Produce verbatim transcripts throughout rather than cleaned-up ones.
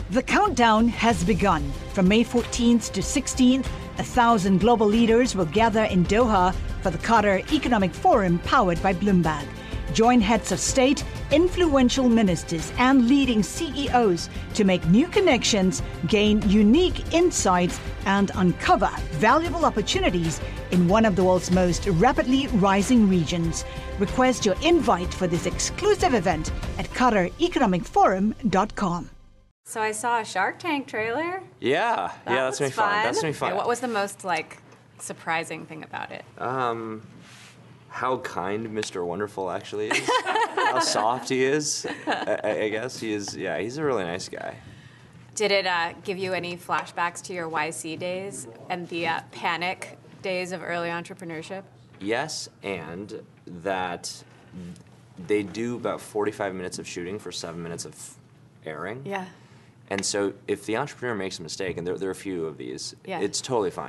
The countdown has begun. From May fourteenth to sixteenth, a thousand global leaders will gather in Doha for the Qatar Economic Forum powered by Bloomberg. Join heads of state, influential ministers, and leading C E Os to make new connections, gain unique insights, and uncover valuable opportunities in one of the world's most rapidly rising regions. Request your invite for this exclusive event at qatar economic forum dot com. So I saw a Shark Tank trailer. Yeah, That yeah, that's was gonna be fun. That's gonna be fun. Okay, what was the most like surprising thing about it? Um, how kind Mister Wonderful actually is. How soft he is. I, I guess he is. Yeah, he's a really nice guy. Did it uh, give you any flashbacks to your Y C days and the uh, panic days of early entrepreneurship? Yes, and that they do about forty-five minutes of shooting for seven minutes of airing. Yeah. And so if the entrepreneur makes a mistake, and there, there are a few of these, yeah. it's totally fine.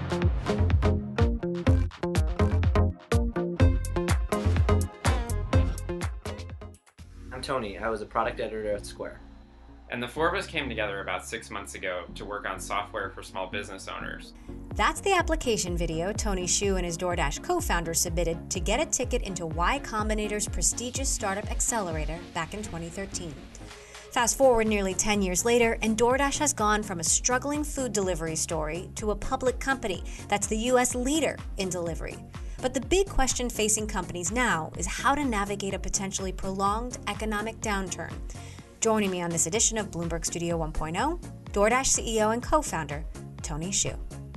I'm Tony. I was a product editor at Square. And the four of us came together about six months ago to work on software for small business owners. That's the application video Tony Xu and his DoorDash co-founder submitted to get a ticket into Y Combinator's prestigious startup accelerator back in twenty thirteen. Fast forward nearly ten years later, and DoorDash has gone from a struggling food delivery story to a public company that's the U S leader in delivery. But the big question facing companies now is how to navigate a potentially prolonged economic downturn. Joining me on this edition of Bloomberg Studio one point oh, DoorDash C E O and co-founder, Tony Xu.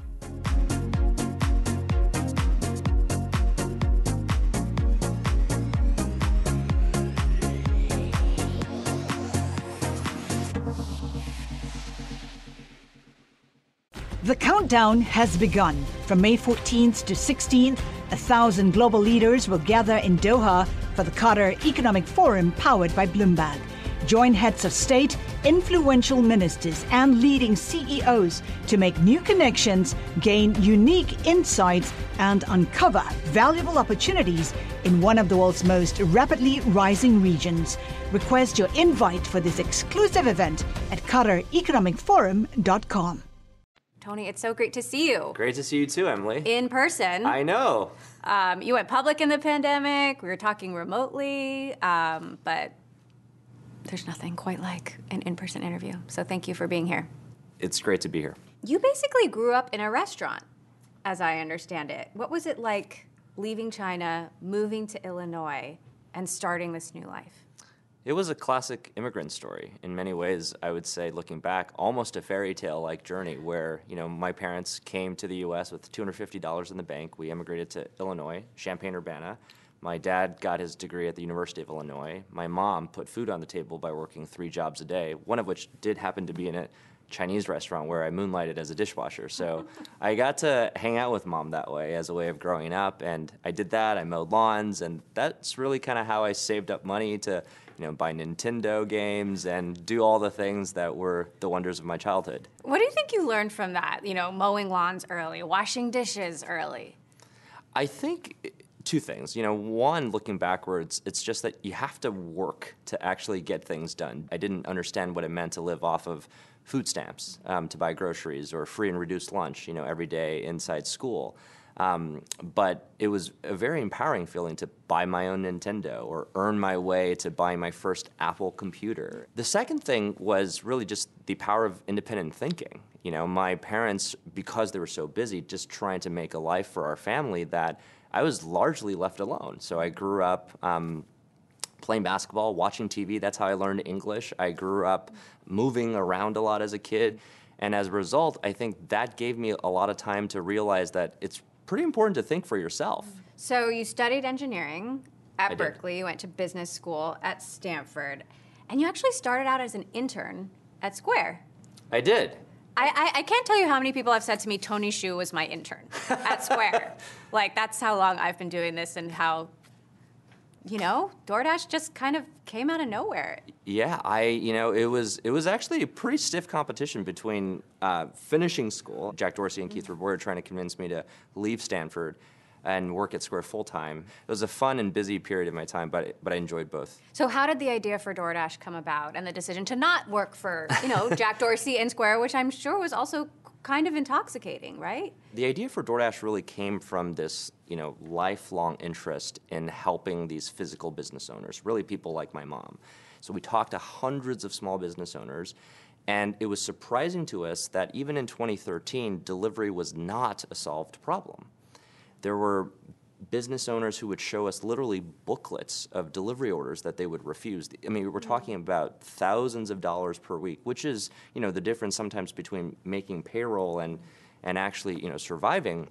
The countdown has begun. From May fourteenth to sixteenth, a thousand global leaders will gather in Doha for the Qatar Economic Forum powered by Bloomberg. Join heads of state, influential ministers, and leading C E Os to make new connections, gain unique insights, and uncover valuable opportunities in one of the world's most rapidly rising regions. Request your invite for this exclusive event at qatar economic forum dot com. Tony, it's so great to see you. Great to see you too, Emily. In person. I know. Um, you went public in the pandemic. We were talking remotely, um, but there's nothing quite like an in-person interview. So thank you for being here. It's great to be here. You basically grew up in a restaurant, as I understand it. What was it like leaving China, moving to Illinois, and starting this new life? It was a classic immigrant story. In many ways, I would say, looking back, almost a fairy tale-like journey where, you know, my parents came to the U S with two hundred fifty dollars in the bank. We immigrated to Illinois, Champaign-Urbana. My dad got his degree at the University of Illinois. My mom put food on the table by working three jobs a day, one of which did happen to be in a Chinese restaurant where I moonlighted as a dishwasher. So I got to hang out with mom that way as a way of growing up, and I did that. I mowed lawns, and that's really kind of how I saved up money to, you know, buy Nintendo games and do all the things that were the wonders of my childhood. What do you think you learned from that? You know, mowing lawns early, washing dishes early. I think two things. You know, one, looking backwards, it's just that you have to work to actually get things done. I didn't understand what it meant to live off of food stamps, um, to buy groceries or free and reduced lunch, you know, every day inside school. Um, but it was a very empowering feeling to buy my own Nintendo or earn my way to buying my first Apple computer. The second thing was really just the power of independent thinking. You know, my parents, because they were so busy just trying to make a life for our family, that I was largely left alone. So I grew up um, playing basketball, watching T V. That's how I learned English. I grew up moving around a lot as a kid. And as a result, I think that gave me a lot of time to realize that it's pretty important to think for yourself. So you studied engineering at I did. Berkeley. You went to business school at Stanford. And you actually started out as an intern at Square. I did. I, I, I can't tell you how many people have said to me, Tony Xu was my intern at Square. Like, that's how long I've been doing this and how, you know, DoorDash just kind of came out of nowhere. Yeah, I, you know, it was it was actually a pretty stiff competition between uh, finishing school. Jack Dorsey and Keith Rabois were trying to convince me to leave Stanford. and work at Square full-time. It was a fun and busy period of my time, but but I enjoyed both. So how did the idea for DoorDash come about, and the decision to not work for, you know, Jack Dorsey and Square, which I'm sure was also kind of intoxicating, right? The idea for DoorDash really came from this, you know, lifelong interest in helping these physical business owners, really people like my mom. So we talked to hundreds of small business owners, and it was surprising to us that even in twenty thirteen, delivery was not a solved problem. There were business owners who would show us literally booklets of delivery orders that they would refuse. I mean, we're talking about thousands of dollars per week, which is, you know, the difference sometimes between making payroll and, and actually, you know, surviving.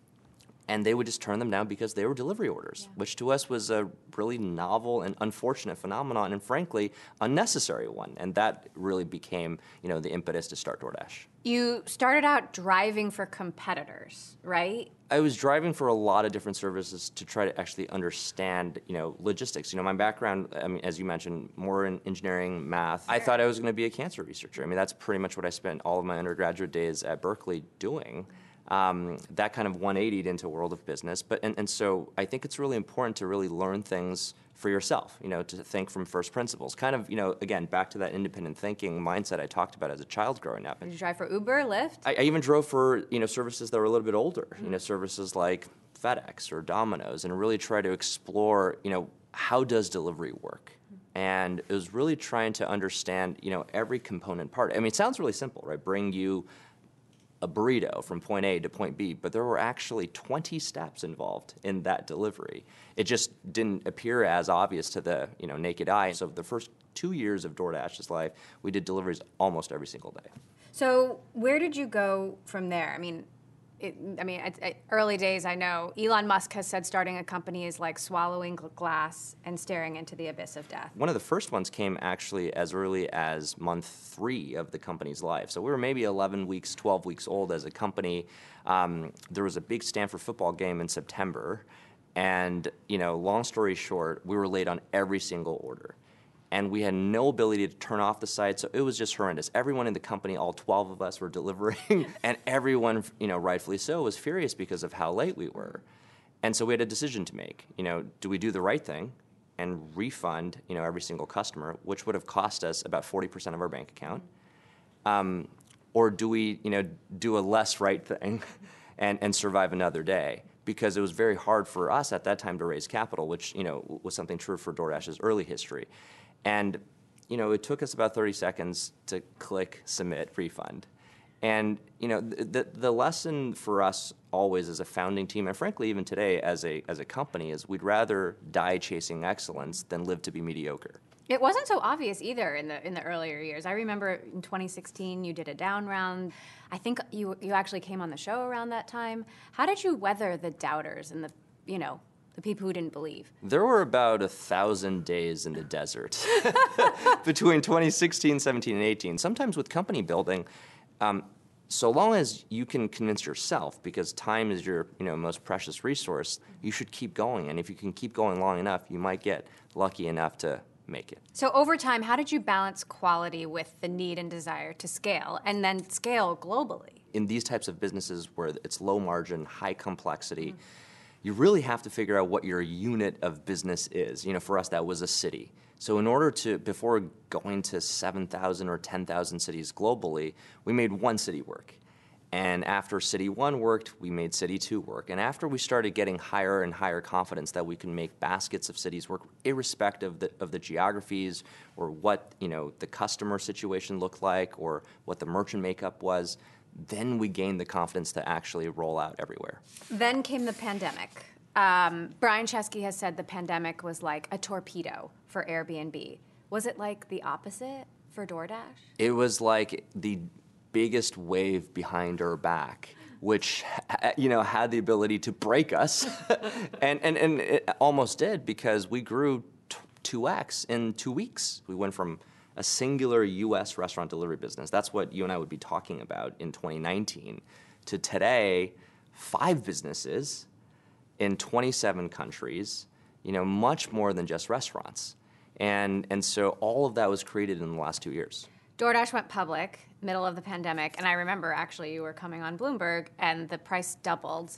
And they would just turn them down because they were delivery orders, yeah. which to us was a really novel and unfortunate phenomenon, and frankly, unnecessary one. And that really became, you know, the impetus to start DoorDash. You started out driving for competitors, right? I was driving for a lot of different services to try to actually understand, you know, logistics. You know, my background, I mean, as you mentioned, more in engineering, math. I thought I was going to be a cancer researcher. I mean, that's pretty much what I spent all of my undergraduate days at Berkeley doing. Um, that kind of one eighty'd into a world of business. But and, and so I think it's really important to really learn things for yourself, you know, to think from first principles. Kind of, you know, again, back to that independent thinking mindset I talked about as a child growing up. Did you drive for Uber, Lyft? I, I even drove for, you know, services that were a little bit older, mm-hmm. you know, services like FedEx or Domino's, and really try to explore, you know, how does delivery work? Mm-hmm. And it was really trying to understand, you know, every component part. I mean, it sounds really simple, right? Bring you a burrito from point A to point B, but there were actually twenty steps involved in that delivery. It just didn't appear as obvious to the, you know, naked eye. So the first two years of DoorDash's life, we did deliveries almost every single day. So where did you go from there? I mean, it, I mean, it, it, early days, I know Elon Musk has said starting a company is like swallowing glass and staring into the abyss of death. One of the first ones came actually as early as month three of the company's life. So we were maybe eleven weeks, twelve weeks old as a company. Um, there was a big Stanford football game in September. And, you know, long story short, we were late on every single order. And we had no ability to turn off the site, so it was just horrendous. Everyone in the company, all twelve of us, were delivering, and everyone, you know, rightfully so, was furious because of how late we were. And so we had a decision to make. You know, do we do the right thing and refund, you know, every single customer, which would have cost us about forty percent of our bank account, um, or do we, you know, do a less right thing and, and survive another day? Because it was very hard for us at that time to raise capital, which, you know, was something true for DoorDash's early history. And, you know, it took us about thirty seconds to click, submit, refund. And, you know, the, the lesson for us always as a founding team, and frankly even today as a, as a company, is we'd rather die chasing excellence than live to be mediocre. It wasn't so obvious either in the in the earlier years. I remember in twenty sixteen you did a down round. I think you you actually came on the show around that time. How did you weather the doubters and the, you know, the people who didn't believe? There were about a thousand days in the desert between twenty sixteen, seventeen, and eighteen. Sometimes with company building, um, so long as you can convince yourself, because time is your, you know, most precious resource, you should keep going. And if you can keep going long enough, you might get lucky enough to make it. So over time, how did you balance quality with the need and desire to scale, and then scale globally? In these types of businesses where it's low margin, high complexity, mm-hmm. you really have to figure out what your unit of business is. You know, for us, that was a city. So in order to, before going to seven thousand or ten thousand cities globally, we made one city work. And after City One worked, we made City Two work. And after we started getting higher and higher confidence that we can make baskets of cities work, irrespective of the, of the geographies or what, you know, the customer situation looked like or what the merchant makeup was, then we gained the confidence to actually roll out everywhere. Then came the pandemic. Um, Brian Chesky has said the pandemic was like a torpedo for Airbnb. Was it like the opposite for DoorDash? It was like the biggest wave behind our back, which, you know, had the ability to break us, and, and, and it almost did, because we grew two X in two weeks. We went from a singular U S restaurant delivery business, that's what you and I would be talking about in twenty nineteen, to today, five businesses in twenty-seven countries, you know, much more than just restaurants. And, and so all of that was created in the last two years. DoorDash went public, middle of the pandemic, and I remember actually you were coming on Bloomberg, and the price doubled,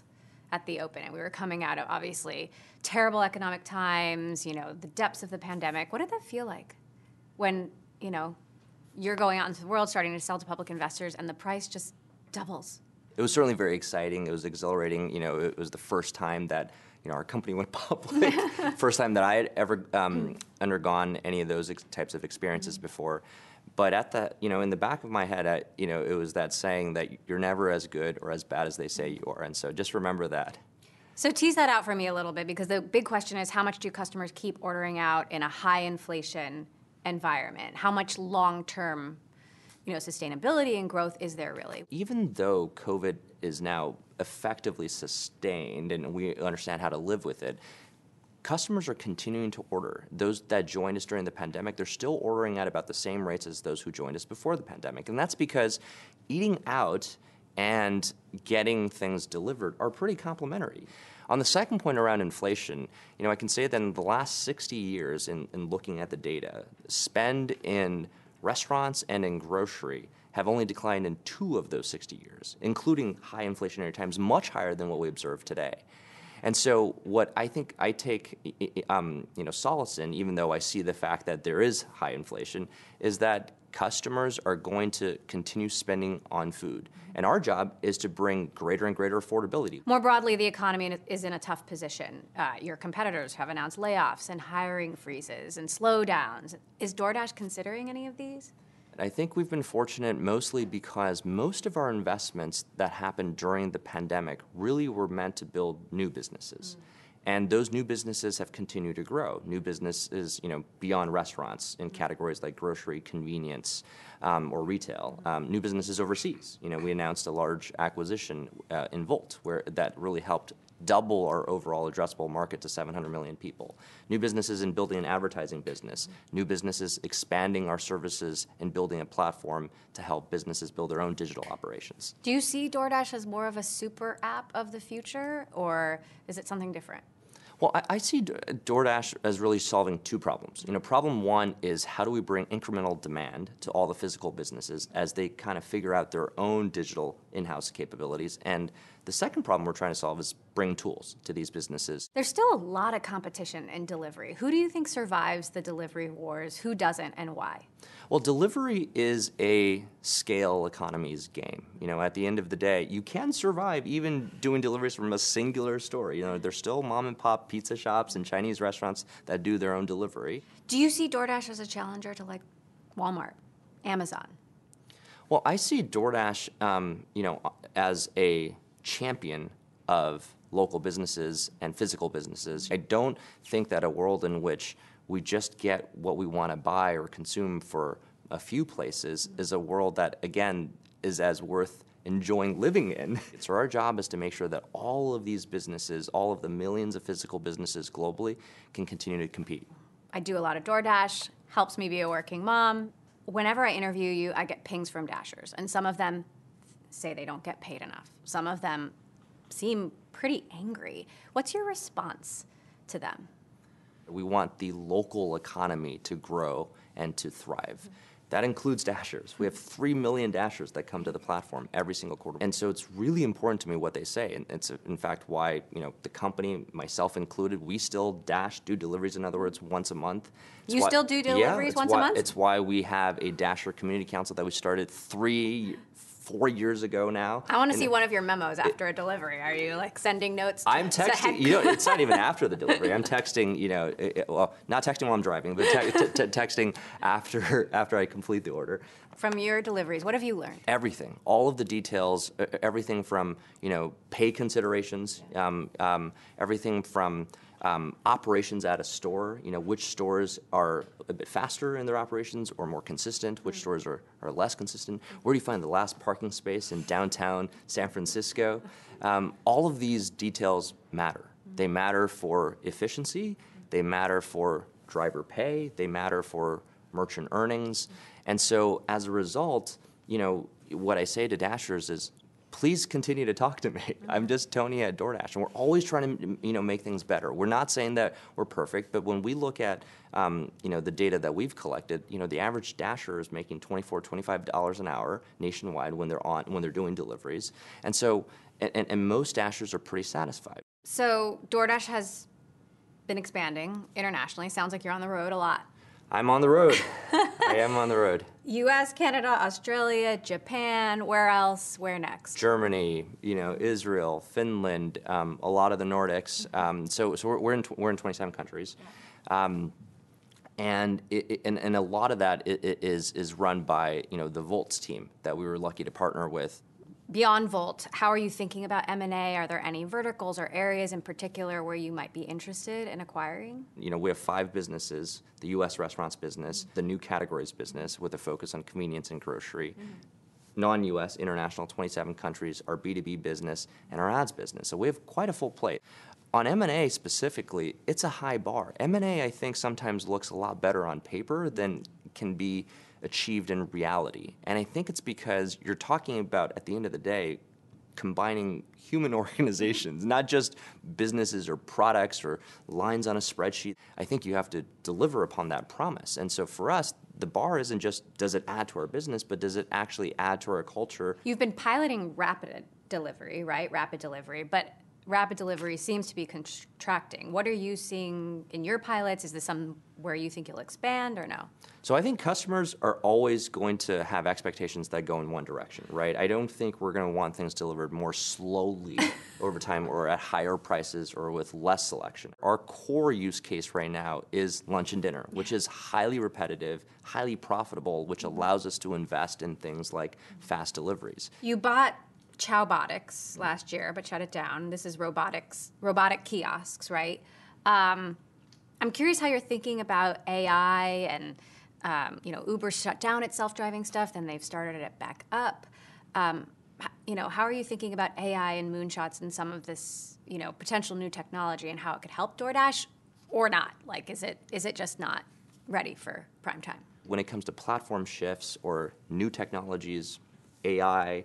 at the open, and we were coming out of obviously terrible economic times, you know, the depths of the pandemic. What did that feel like when, you know, you're going out into the world, starting to sell to public investors, and the price just doubles? It was certainly very exciting. It was exhilarating. You know, it was the first time that, you know, our company went public. First time that I had ever um, undergone any of those ex- types of experiences mm-hmm. before. But at the, you know, in the back of my head, I, you know, it was that saying that you're never as good or as bad as they say you are. And so just remember that. So tease that out for me a little bit, because the big question is, how much do customers keep ordering out in a high inflation environment? How much long-term, you know, sustainability and growth is there really? Even though COVID is now effectively sustained and we understand how to live with it, customers are continuing to order. Those that joined us during the pandemic, they're still ordering at about the same rates as those who joined us before the pandemic. And that's because eating out and getting things delivered are pretty complementary. On the second point around inflation, you know, I can say that in the last sixty years, in, in looking at the data, spend in restaurants and in grocery have only declined in two of those sixty years, including high inflationary times, much higher than what we observe today. And so what I think I take um, you know, solace in, even though I see the fact that there is high inflation, is that customers are going to continue spending on food. And our job is to bring greater and greater affordability. More broadly, the economy is in a tough position. Uh, your competitors have announced layoffs and hiring freezes and slowdowns. Is DoorDash considering any of these? I think we've been fortunate mostly because most of our investments that happened during the pandemic really were meant to build new businesses. Mm. And those new businesses have continued to grow. New businesses, you know, beyond restaurants in categories like grocery, convenience, um, or retail. Um, new businesses overseas. You know, we announced a large acquisition uh, in Volt, where that really helped double our overall addressable market to seven hundred million people. New businesses in building an advertising business. New businesses expanding our services and building a platform to help businesses build their own digital operations. Do you see DoorDash as more of a super app of the future, or is it something different? Well, I, I see DoorDash as really solving two problems. You know, problem one is how do we bring incremental demand to all the physical businesses as they kind of figure out their own digital in-house capabilities. And the second problem we're trying to solve is bring tools to these businesses. There's still a lot of competition in delivery. Who do you think survives the delivery wars? Who doesn't, and why? Well, delivery is a scale economies game. You know, at the end of the day, you can survive even doing deliveries from a singular store. You know, there's still mom and pop pizza shops and Chinese restaurants that do their own delivery. Do you see DoorDash as a challenger to like Walmart, Amazon? Well, I see DoorDash, um, you know, as a champion of local businesses and physical businesses. I don't think that a world in which we just get what we want to buy or consume for a few places is a world that, again, is as worth enjoying living in. So our job is to make sure that all of these businesses, all of the millions of physical businesses globally, can continue to compete. I do a lot of DoorDash, helps me be a working mom. Whenever I interview you, I get pings from Dashers, and some of them say they don't get paid enough. Some of them seem pretty angry. What's your response to them? We want the local economy to grow and to thrive. Mm-hmm. That includes Dashers. We have three million Dashers that come to the platform every single quarter. And so it's really important to me what they say. And it's, in fact, why, you know, the company, myself included, we still Dash, do deliveries, in other words, once a month. It's you why, still do deliveries yeah, once why, a month? It's why we have a Dasher Community Council that we started three four years ago now. I want to and see it, one of your memos after it, a delivery. Are you like sending notes to I'm texting, you know, it's not even after the delivery. I'm texting, you know, it, well, not texting while I'm driving, but te- t- t- texting after after I complete the order. From your deliveries, what have you learned? Everything, all of the details, everything from, you know, pay considerations, um, um, everything from Um, operations at a store, you know, which stores are a bit faster in their operations or more consistent, which stores are, are less consistent, where do you find the last parking space in downtown San Francisco? Um, all of these details matter. They matter for efficiency, they matter for driver pay, they matter for merchant earnings, and so as a result, you know, what I say to Dashers is, please continue to talk to me. Mm-hmm. I'm just Tony at DoorDash, and we're always trying to, you know, make things better. We're not saying that we're perfect, but when we look at, um, you know, the data that we've collected, you know, the average Dasher is making twenty-four dollars, twenty-five dollars an hour nationwide when they're on when they're doing deliveries, and so and, and most Dashers are pretty satisfied. So DoorDash has been expanding internationally. Sounds like you're on the road a lot. I'm on the road. I am on the road. U S, Canada, Australia, Japan, where else? Where next? Germany, you know, Israel, Finland, um, a lot of the Nordics. Um, so so we're, we're in we're in twenty-seven countries, um, and, it, it, and and a lot of that it, it is is run by, you know, the Volts team that we were lucky to partner with. Beyond Volt, how are you thinking about M and A? Are there any verticals or areas in particular where you might be interested in acquiring? You know, we have five businesses: the U S restaurants business, mm-hmm. the new categories business with a focus on convenience and grocery, mm-hmm. non-U S, international, twenty-seven countries, our B two B business, and our ads business. So we have quite a full plate. On M and A specifically, it's a high bar. M and A, I think, sometimes looks a lot better on paper than can be achieved in reality. And I think it's because you're talking about, at the end of the day, combining human organizations, not just businesses or products or lines on a spreadsheet. I think you have to deliver upon that promise. And so for us, the bar isn't just does it add to our business, but does it actually add to our culture? You've been piloting rapid delivery, right? Rapid delivery, but rapid delivery seems to be contracting. What are you seeing in your pilots? Is this some where you think you'll expand or no? So I think customers are always going to have expectations that go in one direction, right? I don't think we're going to want things delivered more slowly over time or at higher prices or with less selection. Our core use case right now is lunch and dinner, which is highly repetitive, highly profitable, which allows us to invest in things like fast deliveries. You bought Chowbotics last year, but shut it down. This is robotics, robotic kiosks, right? Um, I'm curious how you're thinking about A I and, um, you know, Uber shut down its self-driving stuff, then they've started it back up. Um, you know, how are you thinking about A I and moonshots and some of this, you know, potential new technology and how it could help DoorDash or not? Like, is it is it just not ready for prime time? When it comes to platform shifts or new technologies, A I,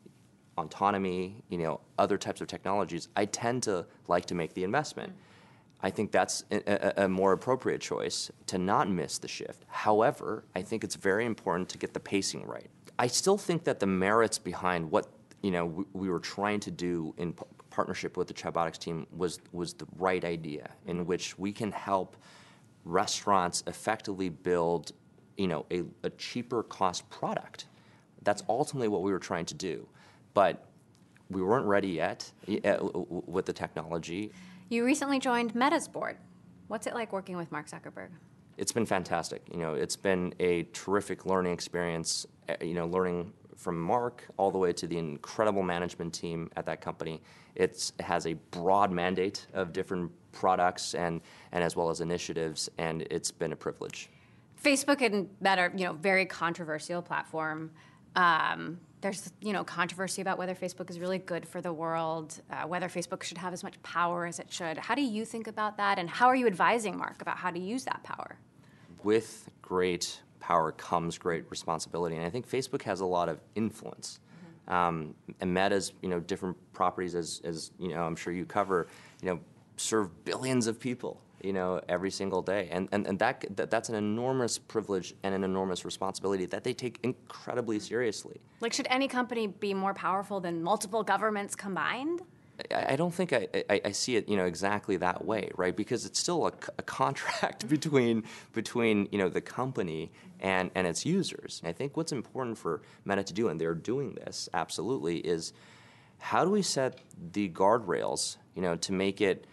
autonomy, you know, other types of technologies, I tend to like to make the investment. Mm-hmm. I think that's a, a more appropriate choice to not miss the shift. However, I think it's very important to get the pacing right. I still think that the merits behind what, you know, we, we were trying to do in p- partnership with the Chowbotics team was was the right idea, in which we can help restaurants effectively build, you know, a, a cheaper cost product. That's ultimately what we were trying to do. But we weren't ready yet with the technology. You recently joined Meta's board. What's it like working with Mark Zuckerberg? It's been fantastic. You know, it's been a terrific learning experience, you know, learning from Mark all the way to the incredible management team at that company. It's, it has a broad mandate of different products and, and as well as initiatives, and it's been a privilege. Facebook and Meta, you know, very controversial platform. Um, There's, you know, controversy about whether Facebook is really good for the world, uh, whether Facebook should have as much power as it should. How do you think about that, and how are you advising Mark about how to use that power? With great power comes great responsibility, and I think Facebook has a lot of influence. Mm-hmm. Um, and Meta's, you know, different properties, as, as you know, I'm sure you cover, you know, serve billions of people, you know, every single day. And and, and that, that that's an enormous privilege and an enormous responsibility that they take incredibly seriously. Like, should any company be more powerful than multiple governments combined? I, I don't think I, I, I see it, you know, exactly that way, right? Because it's still a, a contract between, between, you know, the company and, and its users. And I think what's important for Meta to do, and they're doing this, absolutely, is how do we set the guardrails, you know, to make it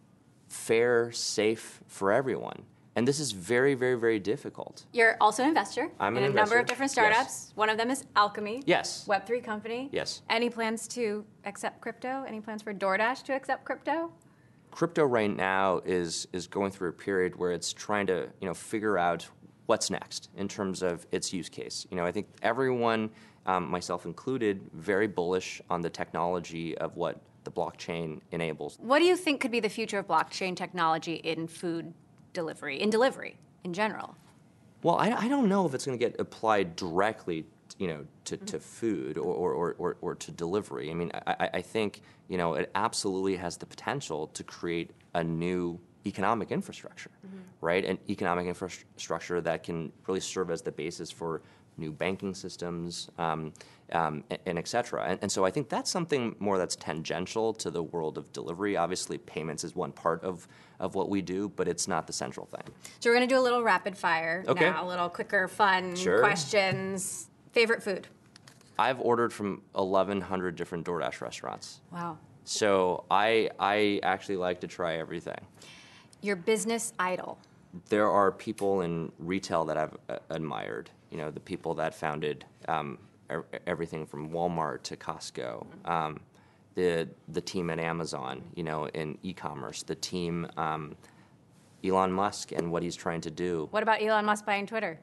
fair, safe for everyone? And this is very, very, very difficult. You're also an investor I'm in an a investor. number of different startups. Yes. One of them is Alchemy. Yes. Web three company. Yes. Any plans to accept crypto? Any plans for DoorDash to accept crypto? Crypto right now is is going through a period where it's trying to, you know, figure out what's next in terms of its use case. You know, I think everyone, um, myself included, very bullish on the technology of what the blockchain enables. What do you think could be the future of blockchain technology in food delivery, in delivery in general? Well, I, I don't know if it's going to get applied directly you know, to, to food or, or, or, or to delivery. I mean, I, I think, you know, it absolutely has the potential to create a new economic infrastructure, mm-hmm. right? An economic infrastructure that can really serve as the basis for new banking systems, um, um, and, and et cetera. And, and so I think that's something more that's tangential to the world of delivery. Obviously, payments is one part of, of what we do, but it's not the central thing. So we're going to do a little rapid fire okay. now, a little quicker, fun sure. questions. Favorite food? I've ordered from eleven hundred different DoorDash restaurants. Wow. So I, I actually like to try everything. Your business idol? There are people in retail that I've uh, admired. You know, the people that founded um, er- everything from Walmart to Costco, um, the the team at Amazon, you know, in e-commerce, the team, um, Elon Musk and what he's trying to do. What about Elon Musk buying Twitter?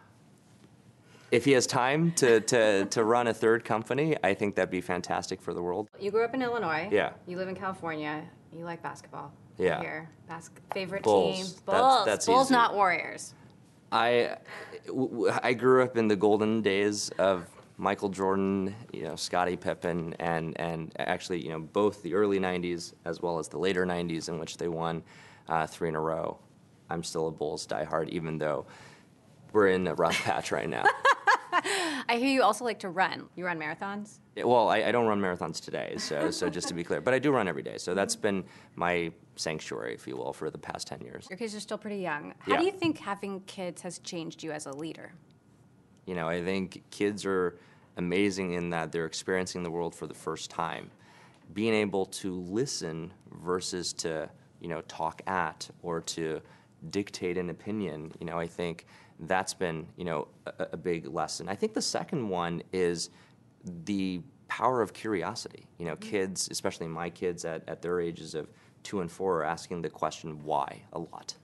If he has time to, to, to run a third company, I think that'd be fantastic for the world. You grew up in Illinois. Yeah. You live in California. You like basketball. Yeah. Here. Bas- favorite Bulls. team? That's- Bulls. that's Bulls, easy. not Warriors. I, I grew up in the golden days of Michael Jordan, you know, Scottie Pippen, and, and actually, you know, both the early nineties as well as the later nineties in which they won uh, three in a row. I'm still a Bulls diehard, even though we're in a rough patch right now. I hear you also like to run. You run marathons? Well, I, I don't run marathons today, so so just to be clear. But I do run every day, so that's been my sanctuary, if you will, for the past ten years. Your kids are still pretty young. How Yeah. do you think having kids has changed you as a leader? You know, I think kids are amazing in that they're experiencing the world for the first time. Being able to listen versus to, you know, talk at or to dictate an opinion, you know, I think that's been, you know, a, a big lesson. I think the second one is the power of curiosity. You know, kids, especially my kids at, at their ages of two and four, are asking the question why a lot.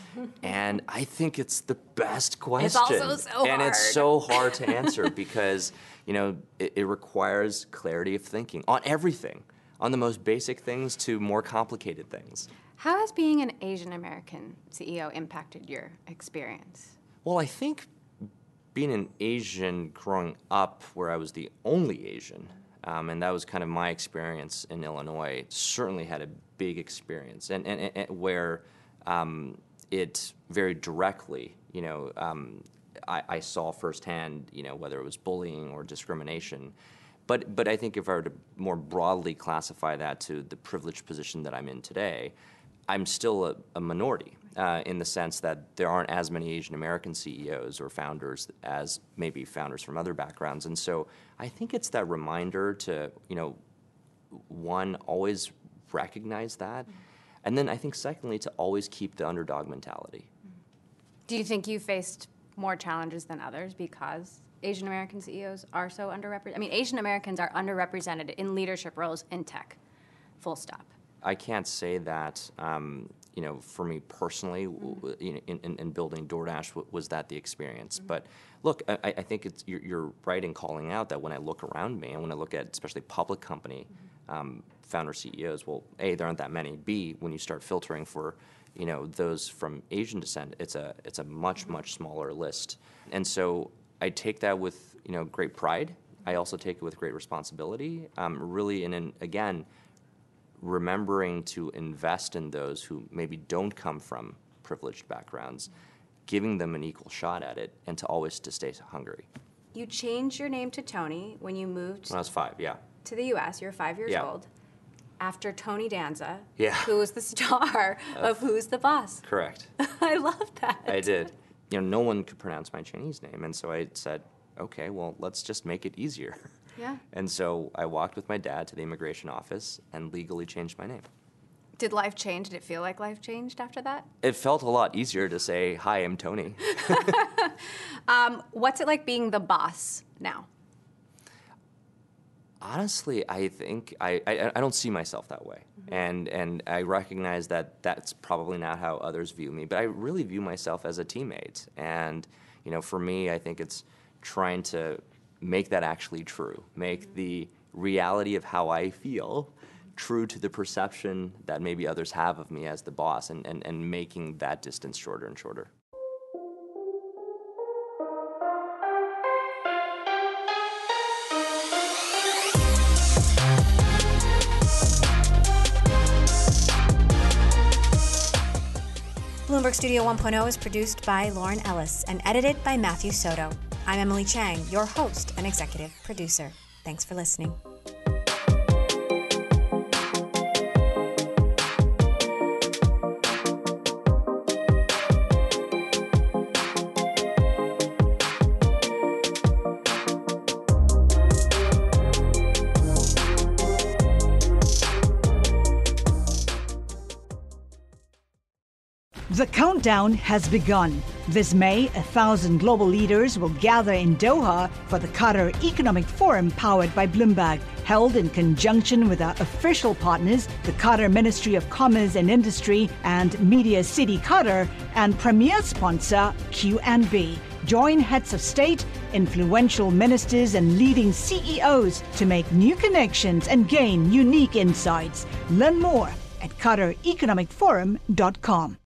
And I think it's the best question. It's also so And hard. it's so hard to answer because, you know, it, it requires clarity of thinking on everything, on the most basic things to more complicated things. How has being an Asian American C E O impacted your experience? Well, I think being an Asian growing up where I was the only Asian, um, and that was kind of my experience in Illinois, certainly had a big experience, and, and, and where um, it very directly, you know, um, I, I saw firsthand, you know, whether it was bullying or discrimination. But, but I think if I were to more broadly classify that to the privileged position that I'm in today, I'm still a, a minority uh, in the sense that there aren't as many Asian American C E Os or founders as maybe founders from other backgrounds. And so I think it's that reminder to, you know, one, always recognize that. Mm-hmm. And then I think secondly, to always keep the underdog mentality. Do you think you faced more challenges than others because Asian American C E Os are so underrepresented? I mean, Asian Americans are underrepresented in leadership roles in tech, full stop. I can't say that, um, you know, for me personally, mm-hmm. you know, in, in, in building DoorDash, w- was that the experience. Mm-hmm. But look, I, I think it's you're, you're right in calling out that when I look around me and when I look at especially public company mm-hmm. um, founder C E Os, well, A, there aren't that many. B, when you start filtering for, you know, those from Asian descent, it's a it's a much, mm-hmm. much smaller list. And so I take that with, you know, great pride. I also take it with great responsibility, um, really, and then, again, remembering to invest in those who maybe don't come from privileged backgrounds, giving them an equal shot at it, and to always to stay hungry. You changed your name to Tony when you moved When I was five, yeah. to the U S. You're five years Yeah. old. After Tony Danza, Yeah. who was the star of Who's the Boss. Correct. I love that. I did. You know, no one could pronounce my Chinese name, and so I said, okay, well, let's just make it easier. Yeah. And so I walked with my dad to the immigration office and legally changed my name. Did life change? Did it feel like life changed after that? It felt a lot easier to say, hi, I'm Tony. um, what's it like being the boss now? Honestly, I think I, I, I don't see myself that way. Mm-hmm. And and I recognize that that's probably not how others view me, but I really view myself as a teammate. And, you know, for me, I think it's trying to make that actually true, make mm-hmm. the reality of how I feel true to the perception that maybe others have of me as the boss, and, and, and making that distance shorter and shorter. Bloomberg Studio one point oh is produced by Lauren Ellis and edited by Matthew Soto. I'm Emily Chang, your host and executive producer. Thanks for listening. The countdown has begun. This May, a thousand global leaders will gather in Doha for the Qatar Economic Forum powered by Bloomberg, held in conjunction with our official partners, the Qatar Ministry of Commerce and Industry and Media City Qatar, and premier sponsor Q N B. Join heads of state, influential ministers, and leading C E Os to make new connections and gain unique insights. Learn more at qatar economic forum dot com.